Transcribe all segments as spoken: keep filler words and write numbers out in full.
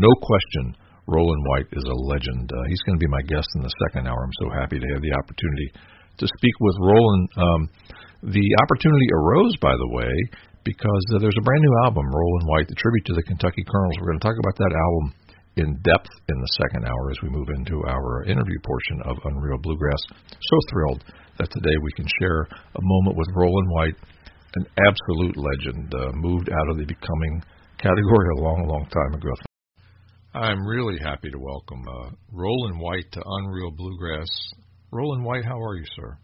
no question, Roland White is a legend. Uh, he's going to be my guest in the second hour. I'm so happy to have the opportunity to speak with Roland. Um, the opportunity arose, by the way, because uh, there's a brand new album, Roland White, the tribute to the Kentucky Colonels. We're going to talk about that album in depth in the second hour as we move into our interview portion of Unreal Bluegrass. So thrilled that today we can share a moment with Roland White, an absolute legend, uh, moved out of the becoming category a long, long time ago. I'm really happy to welcome uh, Roland White to Unreal Bluegrass. Roland White, how are you, sir?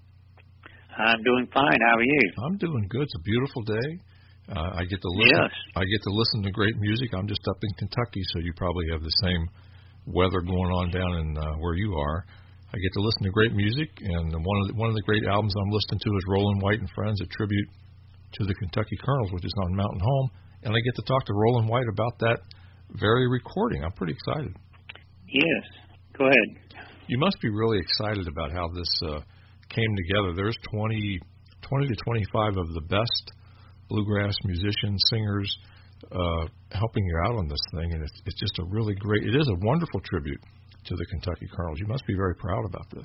I'm doing fine. How are you? I'm doing good. It's a beautiful day. Uh, I get to listen. Yes. I get to listen to great music. I'm just up in Kentucky, so you probably have the same weather going on down in uh, where you are. I get to listen to great music, and one of the, one of the great albums I'm listening to is Roland White and Friends, a tribute to the Kentucky Colonels, which is on Mountain Home, and I get to talk to Roland White about that very recording. I'm pretty excited. Yes. Go ahead. You must be really excited about how this uh, came together. There's twenty, twenty to twenty-five of the best bluegrass musicians, singers, uh, helping you out on this thing, and it's, it's just a really great, it is a wonderful tribute to the Kentucky Colonels. You must be very proud about this.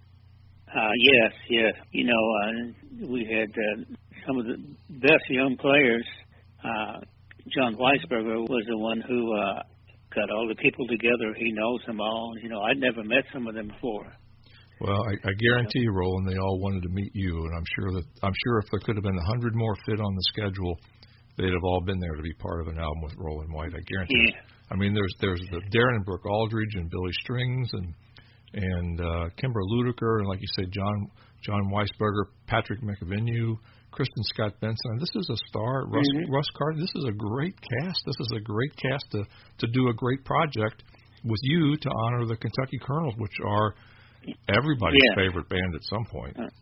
Uh, yes, yes. You know, uh, we had uh, some of the best young players. Uh, John Weisberger was the one who uh, got all the people together. He knows them all. You know, I'd never met some of them before. Well, I, I guarantee you, Roland, they all wanted to meet you, and I'm sure that I'm sure if there could have been a hundred more fit on the schedule, they'd have all been there to be part of an album with Roland White. I guarantee. Yeah. You. I mean, there's there's the Darren and Brooke Aldridge and Billy Strings and and uh, Kimber Ludeker and, like you said, John John Weisberger, Patrick McAvenue, Kristen Scott Benson. This is a star. Russ, mm-hmm. Russ Carter. This is a great cast. This is a great cast to to do a great project with you to honor the Kentucky Colonels, which are everybody's yeah. favorite band at some point. Uh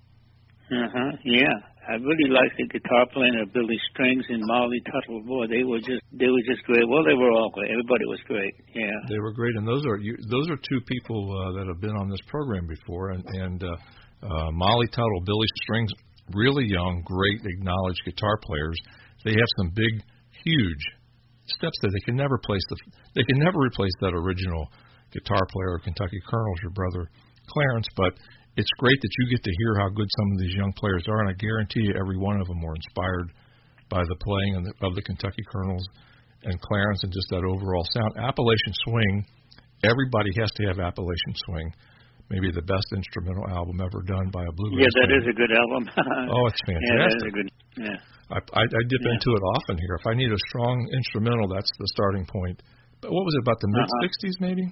huh. Yeah, I really liked the guitar playing of Billy Strings and Molly Tuttle. Boy, they were just they were just great. Well, they were all great. Everybody was great. Yeah, they were great, and those are you, those are two people uh, that have been on this program before. And, and uh, uh, Molly Tuttle, Billy Strings, really young, great, acknowledged guitar players. They have some big, huge steps that they can never place. The they can never replace that original guitar player of Kentucky Colonels, your brother Clarence, but it's great that you get to hear how good some of these young players are, and I guarantee you every one of them were inspired by the playing of the, of the Kentucky Colonels and Clarence and just that overall sound. Appalachian Swing, everybody has to have Appalachian Swing, maybe the best instrumental album ever done by a bluegrass Yeah, that band. is a good album. Oh, it's fantastic. Yeah, that is a good, yeah. I, I, I dip yeah. into it often here. If I need a strong instrumental, that's the starting point. But what was it, about the mid-sixties uh-huh. maybe?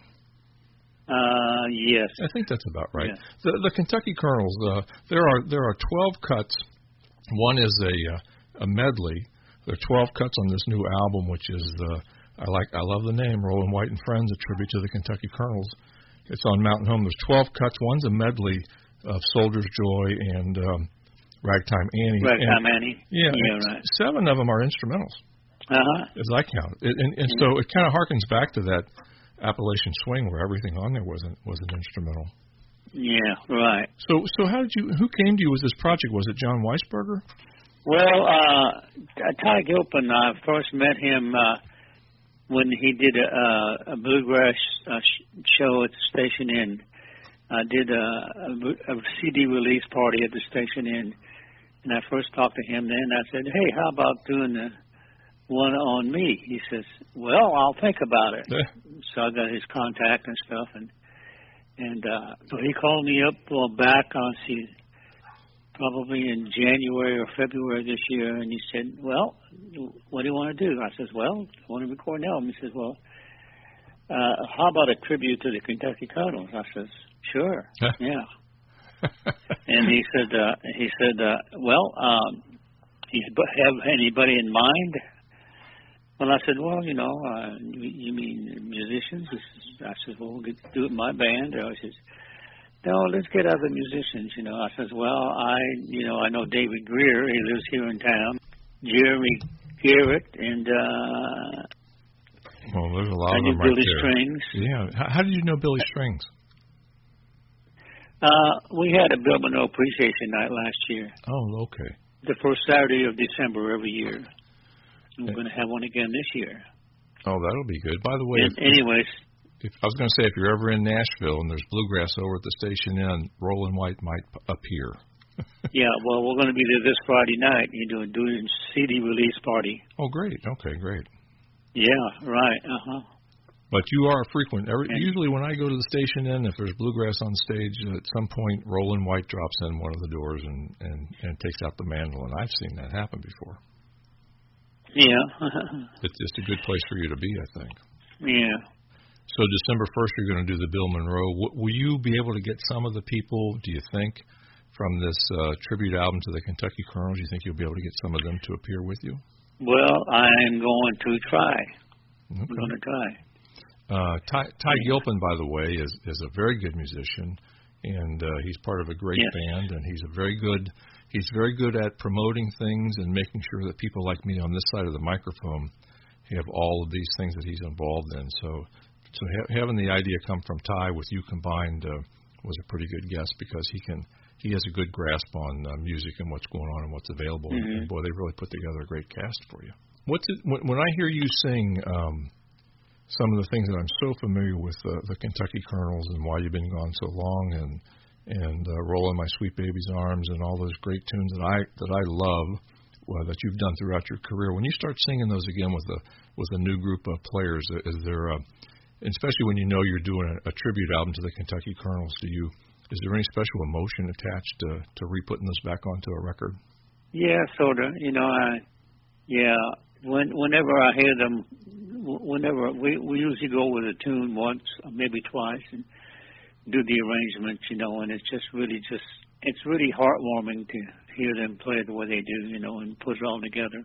Uh, yes. I think that's about right. Yes. The, the Kentucky Colonels, uh, there are there are twelve cuts. One is a uh, a medley. There are twelve cuts on this new album, which is uh, I like I love the name Roland White and Friends, a tribute to the Kentucky Colonels. It's on Mountain Home. There's twelve cuts. One's a medley of Soldier's Joy and um, Ragtime Annie. Ragtime and, Annie. Yeah, yeah right. Seven of them are instrumentals. Uh huh. As I count, it, and, and yeah. so it kind of harkens back to that Appalachian Swing, where everything on there was an, was an instrumental. Yeah, right. So, so how did you? Who came to you with this project? Was it John Weisberger? Well, uh, Ty Gilpin, I first met him uh, when he did a, a bluegrass uh, sh- show at the Station Inn. I did a, a, a C D release party at the Station Inn, and I first talked to him. Then I said, "Hey, how about doing the one on me?" He says, "Well, I'll think about it." Yeah. So I got his contact and stuff, and and uh, so he called me up well, back on see, probably in January or February this year, and he said, "Well, what do you want to do?" I says, "Well, I want to record an album." He says, "Well, uh, how about a tribute to the Kentucky Colonels?" I says, "Sure, yeah." And he said, uh, "He said, uh, well, um, do you have anybody in mind?" Well, I said, well, you know, uh, you, you mean musicians? He says, I said, well, we'll get, do it in my band. Or he says, no, let's get other musicians, you know. I says, well, I, you know, I know David Greer. He lives here in town. Jeremy Garrett and, uh, well, there's a lot I of knew them Billy right there. Strings. Yeah. How, how did you know Billy Strings? Uh, we had a Bill Monroe Appreciation Night last year. Oh, okay. The first Saturday of December every year. We're going to have one again this year. Oh, that'll be good. By the way, and, if, anyways, if, I was going to say, if you're ever in Nashville and there's bluegrass over at the Station Inn, Roland White might p- appear. Yeah, well, we're going to be there this Friday night. You're doing doing C D release party. Oh, great. Okay, great. Yeah, right. Uh huh. But you are frequent. Every, And, usually when I go to the Station Inn, if there's bluegrass on stage, at some point Roland White drops in one of the doors and, and, and takes out the mandolin. I've seen that happen before. yeah. It's, it's a good place for you to be, I think. Yeah. So December first, you're going to do the Bill Monroe. W- will you be able to get some of the people, do you think, from this uh, tribute album to the Kentucky Colonels? You think you'll be able to get some of them to appear with you? Well, I'm going to try. Okay. I'm going to try. Uh, Ty, Ty Gilpin, by the way, is, is a very good musician, and uh, he's part of a great yes. band, and he's a very good he's very good at promoting things and making sure that people like me on this side of the microphone have all of these things that he's involved in. So, so ha- having the idea come from Ty with you combined uh, was a pretty good guess, because he can he has a good grasp on uh, music and what's going on and what's available. Mm-hmm. And, and boy, they really put together a great cast for you. What's it, when, when I hear you sing? Um, Some of the things that I'm so familiar with, uh, the Kentucky Colonels and Why You've Been Gone So Long, and and uh, Roll in My Sweet Baby's Arms, and all those great tunes that I that I love uh, that you've done throughout your career. When you start singing those again with a with a new group of players, is there, a, especially when you know you're doing a, a tribute album to the Kentucky Colonels, do you is there any special emotion attached to to re-putting those back onto a record? Yeah, sort of. You know, I yeah. When whenever I hear them, whenever we we usually go with a tune once, or maybe twice, and do the arrangements, you know, and it's just really just it's really heartwarming to hear them play the way they do, you know, and put it all together.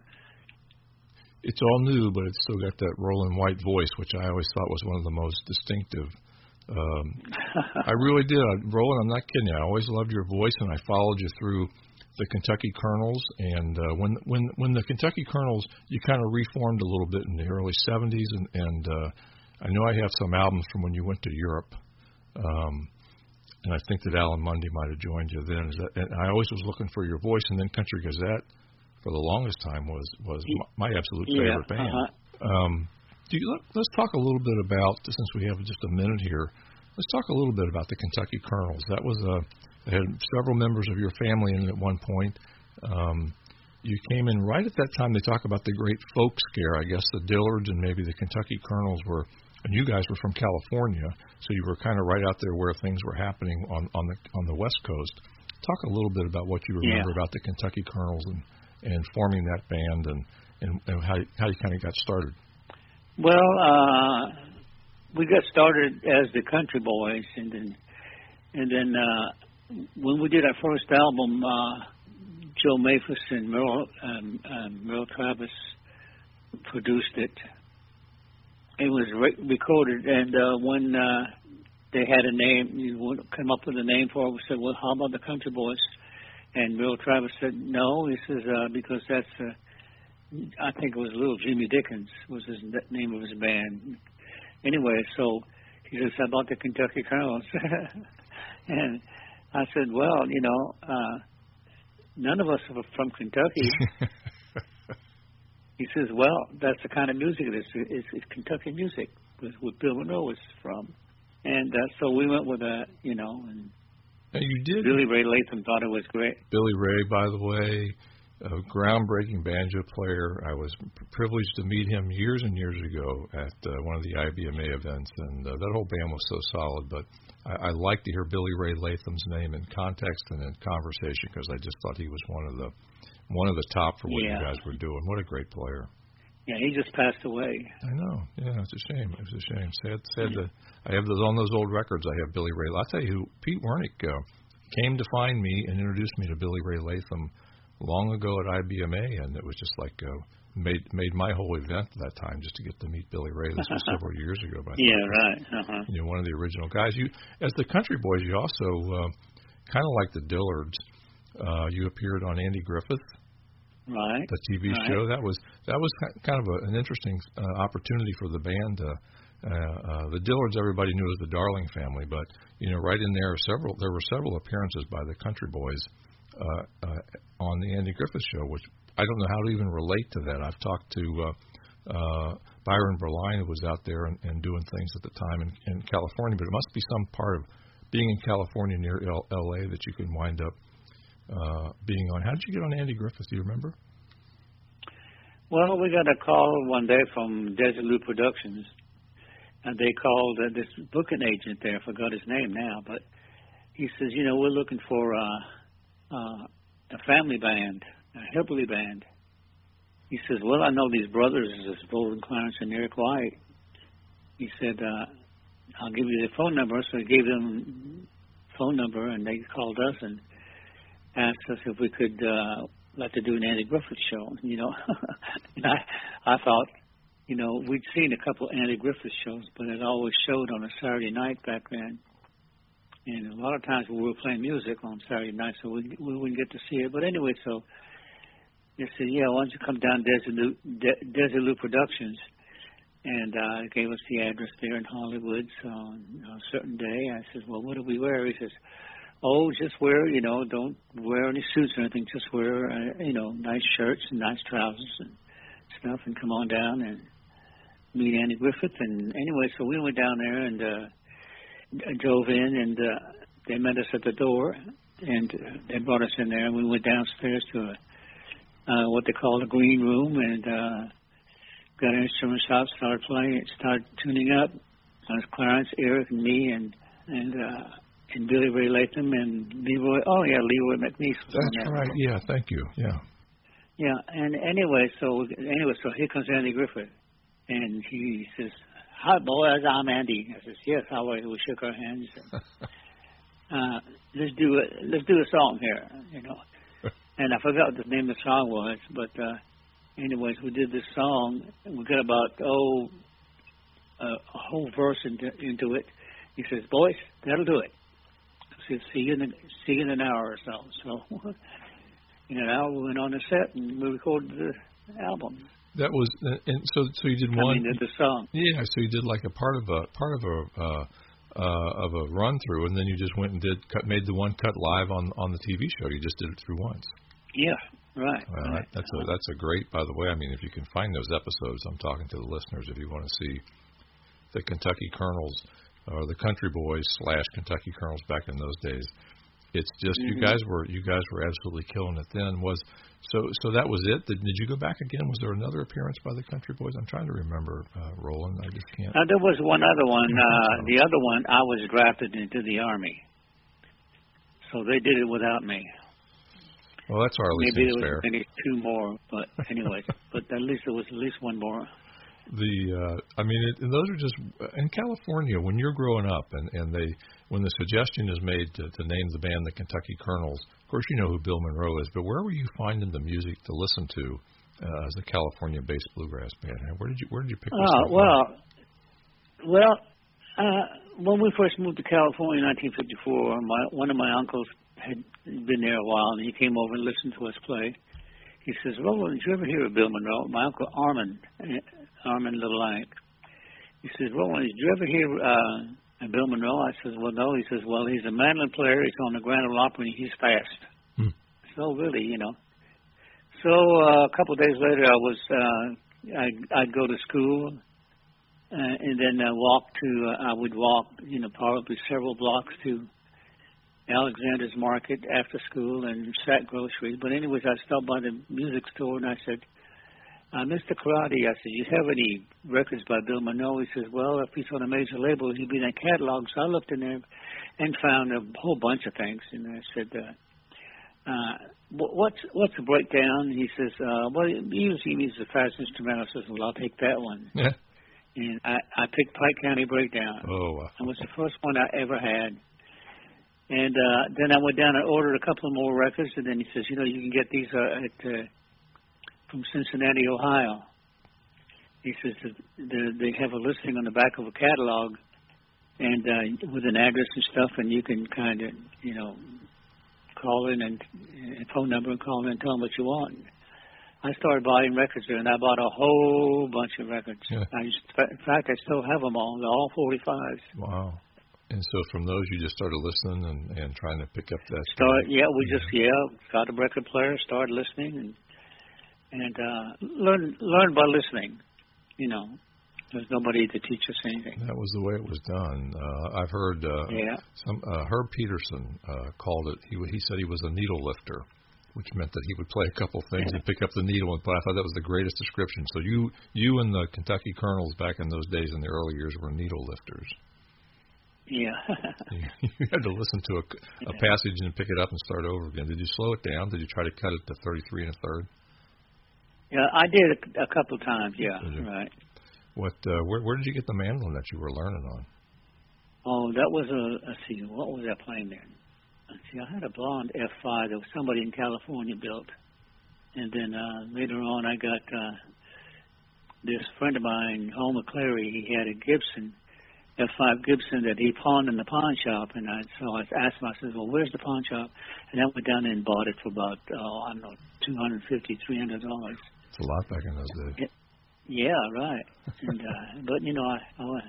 It's all new, but it's still got that Roland White voice, which I always thought was one of the most distinctive. Um, I really did. I, Roland, I'm not kidding you. I always loved your voice, and I followed you through the Kentucky Colonels, and uh, when when when the Kentucky Colonels, you kind of reformed a little bit in the early seventies, and, and uh, I know I have some albums from when you went to Europe, um, and I think that Alan Mundy might have joined you then. Is that, and I always was looking for your voice, and then Country Gazette for the longest time was was my, my absolute favorite yeah, band. Uh-huh. Um, do you, let, let's talk a little bit about, since we have just a minute here, let's talk a little bit about the Kentucky Colonels. That was a They had several members of your family in it at one point. Um, you came in right at that time. They talk about the great folk scare. I guess the Dillards and maybe the Kentucky Colonels were, and you guys were from California, so you were kind of right out there where things were happening on, on the on the West Coast. Talk a little bit about what you remember yeah. about the Kentucky Colonels and, and forming that band, and, and, and how how you kind of got started. Well, uh, we got started as the Country Boys, and then and then. Uh, When we did our first album, uh, Joe Maphis and Merle, um, um, Merle Travis produced it. It was re- recorded, and uh, when uh, they had a name, you come up with a name for it, we said, well, how about the Country Boys? And Merle Travis said, no, this is uh, because that's, uh, I think it was Little Jimmy Dickens was his the name of his band. Anyway, so he says, how about the Kentucky Colonels? And I said, well, you know, uh, none of us are from Kentucky. He says, well, that's the kind of music it is. It's, it's Kentucky music, with what Bill Monroe is from. And uh, so we went with that, you know. And now you did. Billy Ray Latham thought it was great. Billy Ray, by the way, a groundbreaking banjo player. I was privileged to meet him years and years ago at uh, one of the I B M A events, and uh, that whole band was so solid. But I, I like to hear Billy Ray Latham's name in context and in conversation, because I just thought he was one of the one of the top for what yeah. you guys were doing. What a great player! Yeah, he just passed away. I know. Yeah, it's a shame. It's a shame. Sad, sad yeah. that I have those on those old records. I have Billy Ray. I'll tell you who Pete Wernick uh, came to find me and introduced me to Billy Ray Latham long ago at I B M A, and it was just like uh, made made my whole event that time just to get to meet Billy Ray. This was several years ago. But yeah, right. Uh-huh. You know, one of the original guys. You, as the Country Boys, you also uh, kind of like the Dillards. Uh, you appeared on Andy Griffith, right? The T V right. show. That was that was kind of a, an interesting uh, opportunity for the band. Uh, uh, uh, the Dillards, everybody knew as the Darling Family, but you know, right in there, several there were several appearances by the Country Boys. Uh, uh, on the Andy Griffith Show, which I don't know how to even relate to that. I've talked to uh, uh, Byron Berline was out there and, and doing things at the time in, in California, but it must be some part of being in California near L- L.A. that you can wind up uh, being on. How did you get on Andy Griffith? Do you remember? Well, we got a call one day from Desilu Productions, and they called uh, this booking agent there. I forgot his name now, but he says, you know, we're looking for uh, uh, a family band, a hillbilly band. He says, well, I know these brothers, this Bolden Clarence and Eric White. He said, uh, I'll give you their phone number. So he gave them phone number, and they called us and asked us if we could uh, like to do an Andy Griffith show. You know, and I, I thought, you know, we'd seen a couple Andy Griffith shows, but it always showed on a Saturday night back then. And a lot of times we were playing music on Saturday night, so we, we wouldn't get to see it. But anyway, so they said, yeah, why don't you come down Desilu, De- Desilu Productions? And uh, gave us the address there in Hollywood. So on a certain day, I said, well, what do we wear? He says, oh, just wear, you know, don't wear any suits or anything. Just wear, uh, you know, nice shirts and nice trousers and stuff, and come on down and meet Andy Griffith. And anyway, so we went down there and uh, drove in, and uh, they met us at the door, and uh, they brought us in there, and we went downstairs to a Uh, what they call the green room, and uh, got an instrument shop, started playing, started tuning up. It was Clarence, Eric, and me, and and uh, and Billy Ray Latham, and Leroy. Oh yeah, Leroy McNeese. Was That's on that right. room. Yeah, thank you. Yeah. Yeah, and anyway, so anyway, so here comes Andy Griffith, and he says, "Hi, boys, I'm Andy." I says, "Yes, how are you?" We shook our hands. And, uh, let's do it. Let's do a song here, you know. And I forgot what the name of the song was, but uh, anyways, we did this song. And we got about, oh, uh, a whole verse into, into it. He says, boys, that'll do it. I said, see you in, the, see you in an hour or so. So in an hour, we went on the set, and we recorded the album. That was, and so so you did I one. mean, did the song. Yeah, so you did like a part of a, part of a, uh, uh, of a run through, and then you just went and did, cut, made the one cut live on, on the T V show. You just did it through once. Yeah, right. Well, right. That's a that's a great. By the way, I mean, if you can find those episodes, I'm talking to the listeners. If you want to see the Kentucky Colonels or the Country Boys slash Kentucky Colonels back in those days, it's just mm-hmm. you guys were you guys were absolutely killing it then. Was so so that was it. Did, did you go back again? Was there another appearance by the Country Boys? I'm trying to remember, uh, Roland. I just can't. Uh, there was one other one. Uh, the other one, I was drafted into the Army, so they did it without me. Well, that's hardly maybe seems there was fair. maybe two more, but anyways, but at least there was at least one more. The uh, I mean, it, and those are just in California when you're growing up, and and they when the suggestion is made to, to name the band the Kentucky Colonels. Of course, you know who Bill Monroe is, but where were you finding the music to listen to uh, as a California-based bluegrass band? Where did you where did you pick this uh, up? Well, well, uh, when we first moved to California in nineteen fifty-four, my one of my uncles had been there a while, and he came over and listened to us play. He says, Roland, did you ever hear of Bill Monroe? My uncle Armand, Armand LeBlanc. He says, Roland, did you ever hear uh, Bill Monroe? I says, well, no. He says, well, he's a mandolin player. He's on the Grand Ole Opry, and he's fast. Hmm. So really, you know. So uh, a couple of days later, I was, uh, I'd, I'd go to school, uh, and then uh, walk to, uh, I would walk, you know, probably several blocks to Alexander's Market after school and sat groceries. But anyways, I stopped by the music store and I said, uh, Mister Karate, I said, you have any records by Bill Monroe? He says, well, if he's on a major label, he'd be in that catalog. So I looked in there and found a whole bunch of things. And I said, uh, uh, what's what's the breakdown? And he says, uh, well, usually he means the fast instrumental. I says, well, I'll take that one. Yeah. And I, I picked Pike County Breakdown. Oh, wow. It was the first one I ever had. And uh, then I went down and ordered a couple of more records, and then he says, you know, you can get these uh, at uh, from Cincinnati, Ohio. He says that they have a listing on the back of a catalog, and uh, with an address and stuff, and you can kind of, you know, call in and uh, phone number and call in and tell them what you want. I started buying records there, and I bought a whole bunch of records. Yeah. I just, in fact, I still have them all, all forty-fives. Wow. And so from those, you just started listening and, and trying to pick up that. Start, yeah, we yeah. just yeah got a record player, started listening, and and uh, learn learn by listening. you know, there's nobody to teach us anything. That was the way it was done. Uh, I've heard uh, yeah. some uh, Herb Peterson uh, called it. He he said he was a needle lifter, which meant that he would play a couple things yeah. and pick up the needle and play. I thought that was the greatest description. So you you and the Kentucky Colonels back in those days in the early years were needle lifters. Yeah. You had to listen to a, a passage and pick it up and start over again. Did you slow it down? Did you try to cut it to thirty-three and a third? Yeah, I did a, a couple times. Yeah, right. What? Uh, where, where did you get the mandolin that you were learning on? Oh, that was a. Let's see, what was I playing there? Let's see, I had a blonde F five that was somebody in California built, and then uh, later on I got uh, this friend of mine, Homer Clary. He had a Gibson. F five Gibson that he pawned in the pawn shop, and I so I asked him, I said, well, where's the pawn shop? And I went down there and bought it for about, oh, I don't know, two hundred fifty dollars, three hundred dollars. It's a lot back in those days. Yeah, right. and uh, But, you know, I,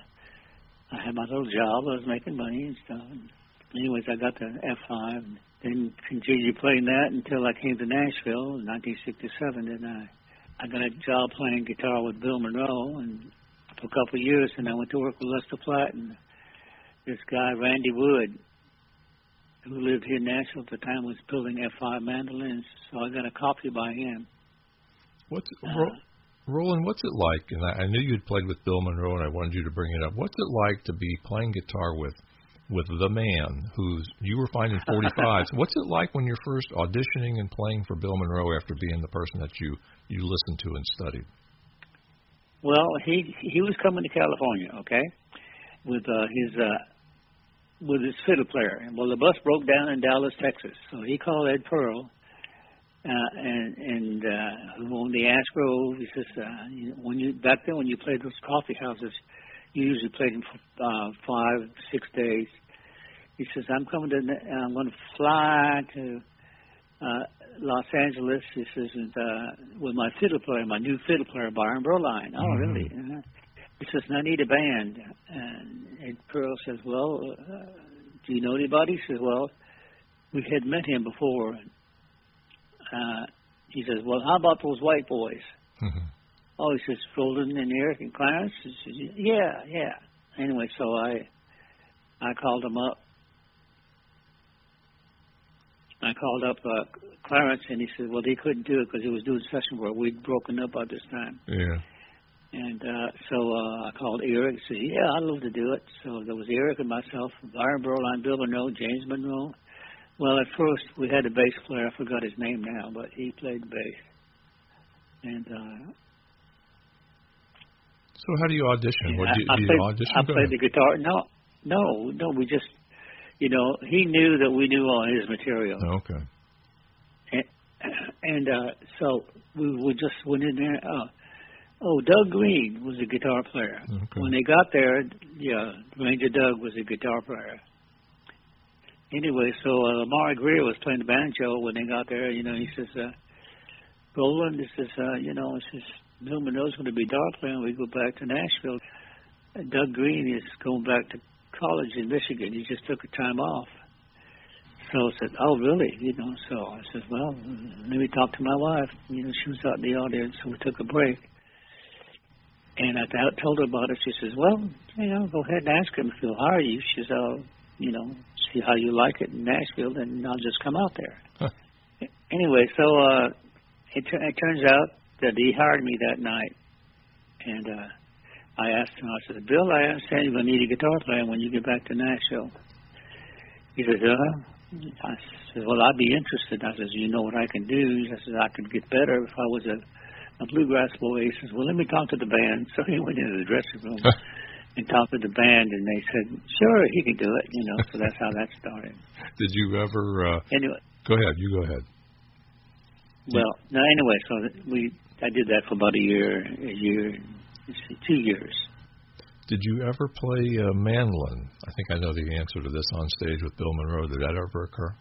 I I had my little job. I was making money and stuff. And anyways, I got the F five, and then continued playing that until I came to Nashville in nineteen sixty-seven, and I, I got a job playing guitar with Bill Monroe, and for a couple of years, and I went to work with Lester Flatt, and this guy, Randy Wood, who lived here in Nashville at the time, was building F five mandolins, so I got a copy by him. What's uh, Roland, what's it like, and I, I knew you'd played with Bill Monroe, and I wanted you to bring it up, what's it like to be playing guitar with with the man who's, you were finding forty-fives. What's it like when you're first auditioning and playing for Bill Monroe after being the person that you, you listened to and studied? Well, he he was coming to California, okay, with uh, his uh, with his fiddle player. Well, the bus broke down in Dallas, Texas, so he called Ed Pearl, uh, and and uh, who owned the Ash Grove. He says, uh, you, when you back then when you played those coffee houses, you usually played them for uh, five, six days. He says, I'm coming to, I'm going to fly to Uh, Los Angeles. He says, and, uh, with my fiddle player, my new fiddle player, Byron Berline. Oh, mm-hmm. really? Uh, he says, and I need a band. And Ed Pearl says, well, uh, do you know anybody? He says, well, we had met him before. Uh, he says, well, how about those white boys? Mm-hmm. Oh, he says, Roland and Eric and Clarence? He says, yeah, yeah. Anyway, so I, I called him up. I called up uh, Clarence, and he said, well, he couldn't do it because he was doing session work. We'd broken up by this time. Yeah. And uh, so uh, I called Eric and said, yeah, I'd love to do it. So there was Eric and myself, Byron Berline, Bill Monroe, James Monroe. Well, at first we had a bass player. I forgot his name now, but he played bass. And uh, so how do you audition? Yeah, what, do you, I, do you played, audition? I played the guitar. No, no, no, we just... You know, he knew that we knew all his material. Okay. And, and uh, so we, we just went in there. Uh, oh, Doug Green was a guitar player. Okay. When they got there, yeah, Ranger Doug was a guitar player. Anyway, so uh, Lamar Greer was playing the banjo when they got there. You know, he says, uh, Roland, he says, uh, you know, he says, Bill Monroe's going to be guitar player when we go back to Nashville. And Doug Green is going back to college in Michigan. He just took a time off. So I said, oh, really? You know, so I said, well, let me talk to my wife. You know, she was out in the audience, so we took a break. And I th- told her about it. She says, well, you know, go ahead and ask him if he'll hire you. She says, oh, you know, see how you like it in Nashville, and I'll just come out there. Huh. Anyway, so uh, it, t- it turns out that he hired me that night. And uh, I asked him, I said, Bill, I understand you're going to need a guitar player when you get back to Nashville. He said, uh, I said, well, I'd be interested. I said, you know what I can do? I said, I could get better if I was a, a bluegrass boy. He says, well, let me talk to the band. So he went into the dressing room and talked to the band, and they said, sure, he can do it. You know, so that's how that started. Did you ever... Uh, anyway. Go ahead. You go ahead. Well, no, anyway, so we I did that for about a year, a year, two years. Did you ever play uh, mandolin? I think I know the answer to this on stage with Bill Monroe. Did that ever occur?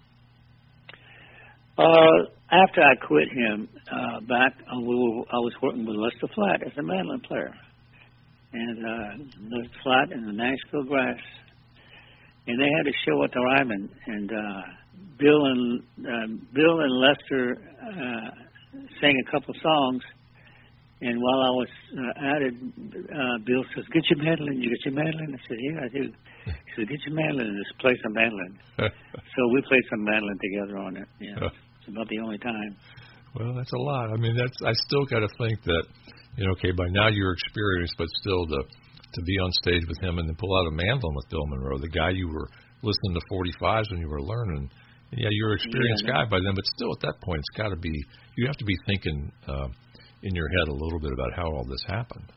Uh, after I quit him, uh, back uh, we were, I was working with Lester Flatt as a mandolin player, and uh, Lester Flatt and the Nashville Grass, and they had a show at the Ryman, and uh, Bill and uh, Bill and Lester uh, sang a couple songs. And while I was uh, at it, uh, Bill says, "Get your mandolin. You get your mandolin?" I said, "Yeah, I do." He said, "Get your mandolin and just play some mandolin." So we played some mandolin together on it. Yeah, it's about the only time. Well, that's a lot. I mean, that's I still got to think that, you know, okay, by now you're experienced, but still to to be on stage with him and then pull out a mandolin with Bill Monroe, the guy you were listening to forty-fives when you were learning. Yeah, you're an experienced yeah, guy by then, but still at that point, it's got to be, you have to be thinking uh, in your head a little bit about how all this happened.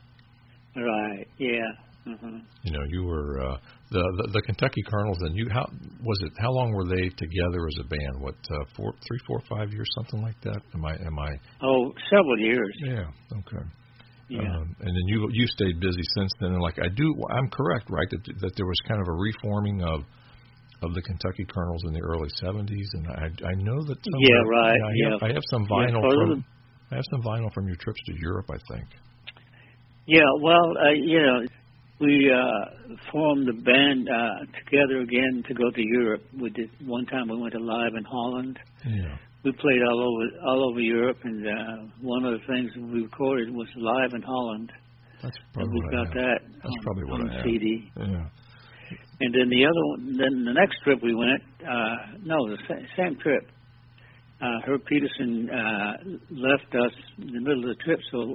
Right. Yeah. Mm-hmm. You know, you were uh, the, the the Kentucky Colonels, and you how was it? How long were they together as a band? What uh, four, three, four, five years, something like that? Am I? Am I? Oh, several years. Yeah. Okay. Yeah. Um, and then you you stayed busy since then. And like I do, I'm correct, right? That that there was kind of a reforming of of the Kentucky Colonels in the early seventies, and I I know that. Some yeah. of, Right. Yeah, I, yeah. have, I have some vinyl yeah, from. I have some vinyl from your trips to Europe, I think. Yeah. Well, uh, you know. We uh, formed the band uh, together again to go to Europe. We did one time. We went to live in Holland. Yeah. We played all over all over Europe, and uh, one of the things we recorded was live in Holland. That's probably we what got I have. that That's on, probably what on I have. C D. Yeah. And then the other one, then the next trip we went. Uh, no, the sa- same trip. Uh, Herb Peterson uh, left us in the middle of the trip, so.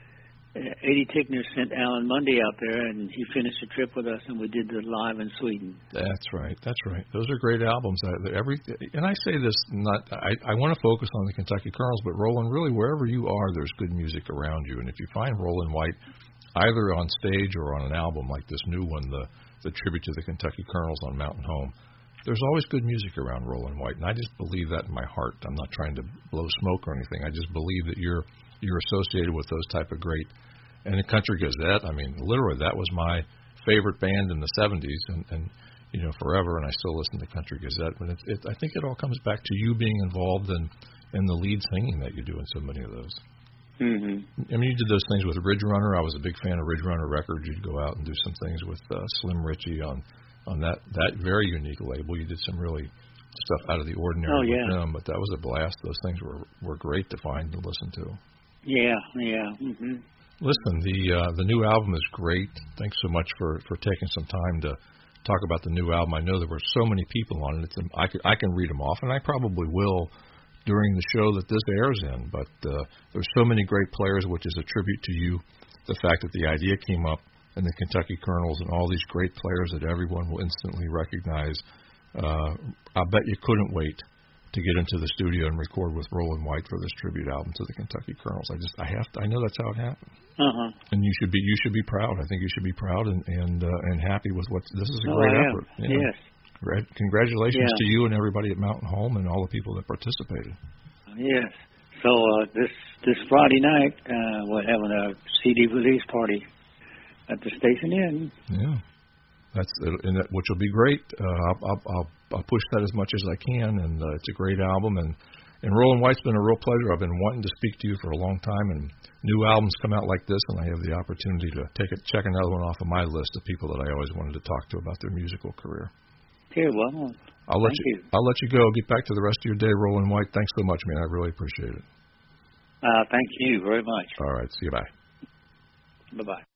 Eddie Tickner sent Alan Mundy out there, and he finished the trip with us, and we did the live in Sweden. That's right. That's right. Those are great albums. I, every and I say this not. I, I want to focus on the Kentucky Colonels, but Roland, really, wherever you are, there's good music around you. And if you find Roland White either on stage or on an album like this new one, the the tribute to the Kentucky Colonels on Mountain Home, there's always good music around Roland White, and I just believe that in my heart. I'm not trying to blow smoke or anything. I just believe that you're you're associated with those type of great. And the Country Gazette, I mean, literally, that was my favorite band in the seventies, and, and you know, forever, and I still listen to Country Gazette. But it, it, I think it all comes back to you being involved in, in the lead singing that you do in so many of those. Mm-hmm. I mean, you did those things with Ridge Runner. I was a big fan of Ridge Runner Records. You'd go out and do some things with uh, Slim Ritchie on, on that, that very unique label. You did some really stuff out of the ordinary oh, yeah. with them, but that was a blast. Those things were, were great to find and listen to. Yeah, yeah. Mm-hmm. Listen, the uh, the new album is great. Thanks so much for, for taking some time to talk about the new album. I know there were so many people on it. It's, I, can, I can read them off, and I probably will during the show that this airs in. But uh, there's so many great players, which is a tribute to you, the fact that the idea came up, and the Kentucky Colonels and all these great players that everyone will instantly recognize. Uh, I bet you couldn't wait to get into the studio and record with Roland White for this tribute album to the Kentucky Colonels. I just, I have to, I know that's how it happened. Uh-huh. And you should be, you should be proud. I think you should be proud and and uh, and happy with what this is a oh, great I effort. am. Yeah. Yes. Great. Congratulations yeah. to you and everybody at Mountain Home and all the people that participated. Yes. So uh, this this Friday night, uh, we're having a C D release party at the Station Inn. Yeah. That's and that, which will be great. Uh, I'll, I'll, I'll I'll push that as much as I can, and uh, it's a great album. And and Roland White's been a real pleasure. I've been wanting to speak to you for a long time, and new albums come out like this, and I have the opportunity to take it, check another one off of my list of people that I always wanted to talk to about their musical career. Okay, well, I'll let you, you. I'll let you go. Get back to the rest of your day, Roland White. Thanks so much, man. I really appreciate it. Uh, thank you very much. All right. See you. Bye. Bye bye.